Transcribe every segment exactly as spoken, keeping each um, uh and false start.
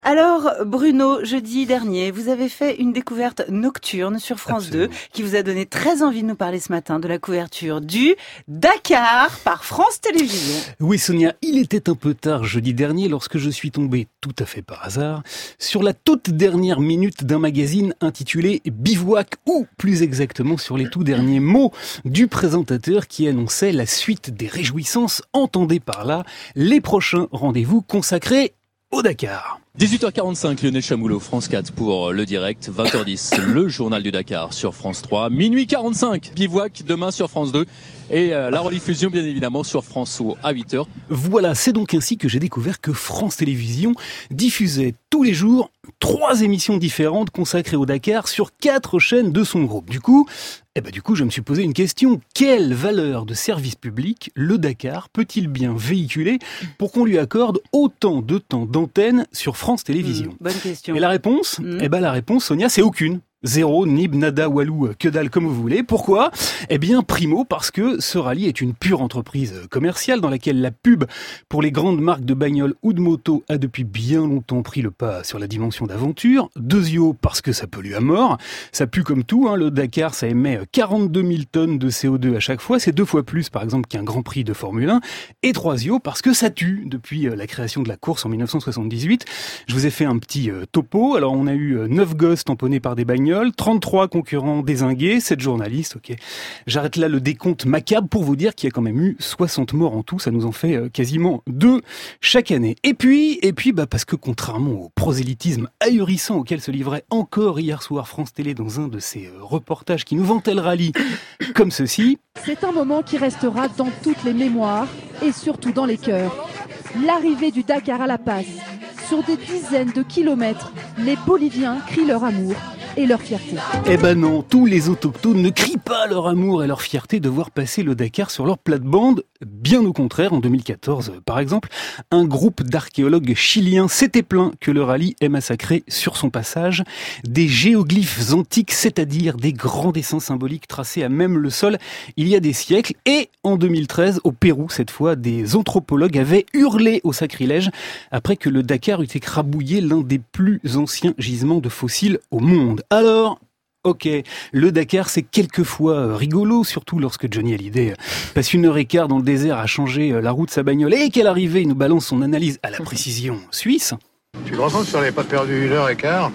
Alors Bruno, jeudi dernier, vous avez fait une découverte nocturne sur France Absolument. deux qui vous a donné très envie de nous parler ce matin de la couverture du Dakar par France Télévisions. Oui Sonia, il était un peu tard jeudi dernier lorsque je suis tombé, tout à fait par hasard, sur la toute dernière minute d'un magazine intitulé Bivouac, ou plus exactement sur les tout derniers mots du présentateur qui annonçait la suite des réjouissances, entendez par là les prochains rendez-vous consacrés au Dakar. dix-huit heures quarante-cinq, Lionel Chamoulot, France quatre pour le direct, vingt heures dix, le journal du Dakar sur France trois, minuit quarante-cinq, Bivouac demain sur France deux et euh, la rediffusion bien évidemment sur France O à huit heures. Voilà, c'est donc ainsi que j'ai découvert que France Télévisions diffusait tous les jours trois émissions différentes consacrées au Dakar sur quatre chaînes de son groupe. Du coup, eh ben du coup, je me suis posé une question. Quelle valeur de service public le Dakar peut-il bien véhiculer pour qu'on lui accorde autant de temps d'antenne sur France Télévisions? Mmh, bonne question. Et la réponse, Mmh. eh ben la réponse, Sonia, c'est aucune. Zéro, nib, nada, walou, que dalle, comme vous voulez. Pourquoi ? Eh bien, primo, parce que ce rallye est une pure entreprise commerciale dans laquelle la pub pour les grandes marques de bagnoles ou de motos a depuis bien longtemps pris le pas sur la dimension d'aventure. Deuxio, parce que ça pollue à mort. Ça pue comme tout, hein. Le Dakar, ça émet quarante-deux mille tonnes de C O deux à chaque fois. C'est deux fois plus, par exemple, qu'un Grand Prix de Formule un. Et troisio, parce que ça tue depuis la création de la course en dix-neuf cent soixante-dix-huit. Je vous ai fait un petit euh, topo. Alors, on a eu euh, neuf gosses tamponnés par des bagnoles, trente-trois concurrents dézingués, sept journalistes, ok. J'arrête là le décompte macabre pour vous dire qu'il y a quand même eu soixante morts en tout, ça nous en fait euh, quasiment deux chaque année. Et puis, et puis, bah, parce que contrairement au prosélytisme ahurissant auquel se livrait encore hier soir France Télé dans un de ses euh, reportages qui nous vantait le rallye comme ceci. C'est un moment qui restera dans toutes les mémoires et surtout dans les cœurs. L'arrivée du Dakar à La Paz. Sur des dizaines de kilomètres, les Boliviens crient leur amour et leur fierté. Eh ben non, tous les autochtones ne crient pas leur amour et leur fierté de voir passer le Dakar sur leur plate-bande. Bien au contraire, en deux mille quatorze, par exemple, un groupe d'archéologues chiliens s'était plaint que le rallye ait massacré sur son passage des géoglyphes antiques, c'est-à-dire des grands dessins symboliques tracés à même le sol il y a des siècles. Et en deux mille treize, au Pérou, cette fois, des anthropologues avaient hurlé au sacrilège après que le Dakar eût écrabouillé l'un des plus anciens gisements de fossiles au monde. Alors, ok, le Dakar c'est quelquefois rigolo, surtout lorsque Johnny Hallyday passe une heure et quart dans le désert à changer la roue de sa bagnole et qu'à l'arrivée il nous balance son analyse à la précision suisse. Tu te rends compte si on n'avait pas perdu une heure et quart,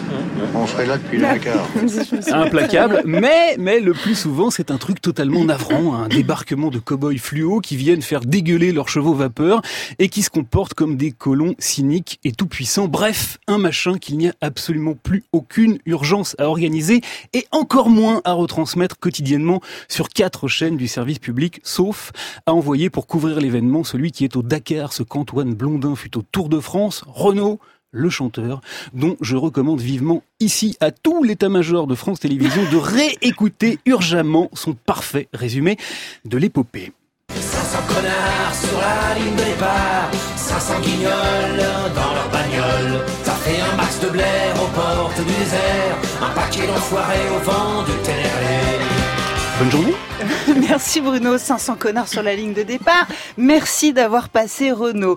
on serait là depuis une heure et quart. Implacable, mais, mais le plus souvent c'est un truc totalement navrant, un débarquement de cow-boys fluo qui viennent faire dégueuler leurs chevaux vapeur et qui se comportent comme des colons cyniques et tout-puissants. Bref, un machin qu'il n'y a absolument plus aucune urgence à organiser et encore moins à retransmettre quotidiennement sur quatre chaînes du service public, sauf à envoyer pour couvrir l'événement celui qui est au Dakar, ce qu'Antoine Blondin fut au Tour de France, Renaud, le chanteur, dont je recommande vivement ici à tout l'état-major de France Télévisions de réécouter urgemment son parfait résumé de l'épopée. cinq cents connards sur la ligne de départ, cinq cents guignols dans leur bagnole. Ça fait un max de blaire aux portes du désert, un paquet d'enfoirés au vent du Ténéré. Bonne journée. Merci Bruno, cinq cents connards sur la ligne de départ. Merci d'avoir passé Renaud.